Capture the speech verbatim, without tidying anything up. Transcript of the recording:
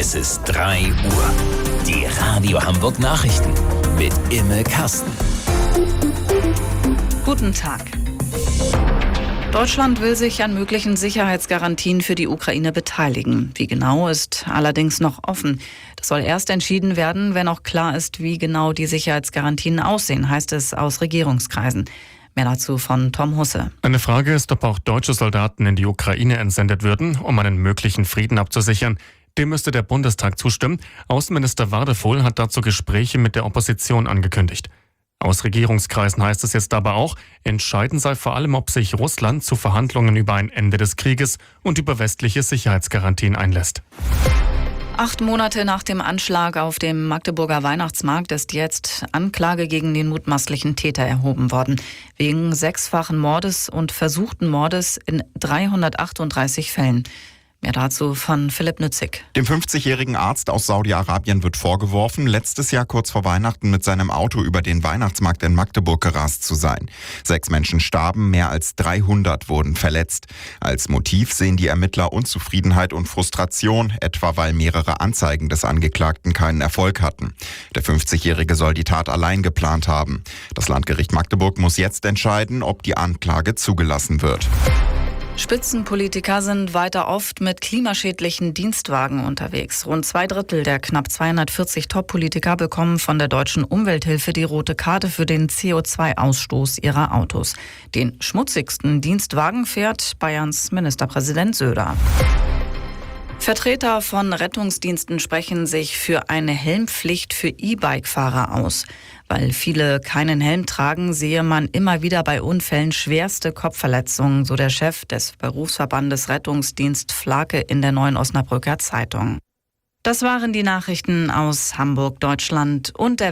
Es ist drei Uhr. Die Radio Hamburg Nachrichten mit Imme Kasten. Guten Tag. Deutschland will sich an möglichen Sicherheitsgarantien für die Ukraine beteiligen. Wie genau, ist allerdings noch offen. Das soll erst entschieden werden, wenn auch klar ist, wie genau die Sicherheitsgarantien aussehen, heißt es aus Regierungskreisen. Mehr dazu von Tom Husse. Eine Frage ist, ob auch deutsche Soldaten in die Ukraine entsendet würden, um einen möglichen Frieden abzusichern. Dem müsste der Bundestag zustimmen. Außenminister Wadefuhl hat dazu Gespräche mit der Opposition angekündigt. Aus Regierungskreisen heißt es jetzt aber auch, entscheidend sei vor allem, ob sich Russland zu Verhandlungen über ein Ende des Krieges und über westliche Sicherheitsgarantien einlässt. Acht Monate nach dem Anschlag auf dem Magdeburger Weihnachtsmarkt ist jetzt Anklage gegen den mutmaßlichen Täter erhoben worden. Wegen sechsfachen Mordes und versuchten Mordes in dreihundertachtunddreißig Fällen. Mehr dazu von Philipp Nützig. Dem fünfzigjährigen Arzt aus Saudi-Arabien wird vorgeworfen, letztes Jahr kurz vor Weihnachten mit seinem Auto über den Weihnachtsmarkt in Magdeburg gerast zu sein. Sechs Menschen starben, mehr als dreihundert wurden verletzt. Als Motiv sehen die Ermittler Unzufriedenheit und Frustration, etwa weil mehrere Anzeigen des Angeklagten keinen Erfolg hatten. Der fünfzigjährige soll die Tat allein geplant haben. Das Landgericht Magdeburg muss jetzt entscheiden, ob die Anklage zugelassen wird. Spitzenpolitiker sind weiter oft mit klimaschädlichen Dienstwagen unterwegs. Rund zwei Drittel der knapp zweihundertvierzig Top-Politiker bekommen von der Deutschen Umwelthilfe die rote Karte für den C O zwei Ausstoß ihrer Autos. Den schmutzigsten Dienstwagen fährt Bayerns Ministerpräsident Söder. Vertreter von Rettungsdiensten sprechen sich für eine Helmpflicht für E-Bike-Fahrer aus. Weil viele keinen Helm tragen, sehe man immer wieder bei Unfällen schwerste Kopfverletzungen, so der Chef des Berufsverbandes Rettungsdienst Flake in der Neuen Osnabrücker Zeitung. Das waren die Nachrichten aus Hamburg, Deutschland und der